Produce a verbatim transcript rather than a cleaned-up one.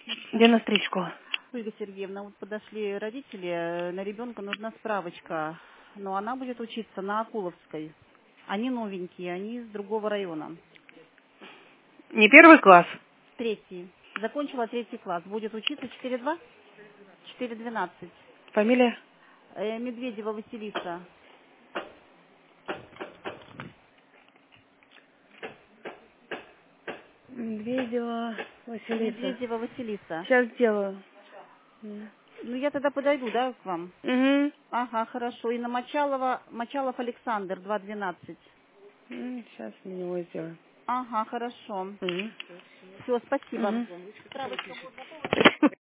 Где на стрижку? Ольга Сергеевна, вот подошли родители, э, на ребенка нужна справочка, но она будет учиться на Акуловской. Они новенькие, они из другого района. Не первый класс? Третий. Закончила третий класс. Будет учиться четыре два? четыре двенадцать. Фамилия? Э, Медведева Василиса. Медведева Василиса. Медведева Василиса. Сейчас сделаю. Ну, я тогда подойду, да, к вам? Угу. Ага, хорошо. И на Мочалова, Мочалов Александр, два двенадцать. Сейчас на него сделаю. Ага, хорошо. Угу. Все, спасибо. Угу. Справочка будет готова?